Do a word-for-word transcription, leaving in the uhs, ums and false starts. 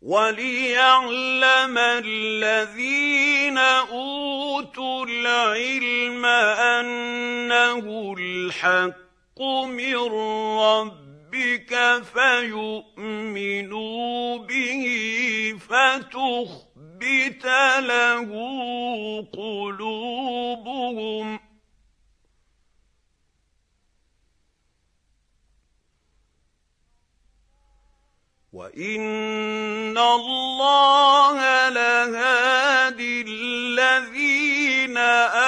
وَلِيَعْلَمَ الَّذِينَ أُوتُوا الْعِلْمَ أَنَّهُ الْحَقُّ مِن رَّبِّكَ فَيُؤْمِنُوا بِهِ فَتُخْبِتَ لَهُ قُلُوبُهُمْ ۗ وَإِنَّ اللَّهَ لَهَادِ الَّذِينَ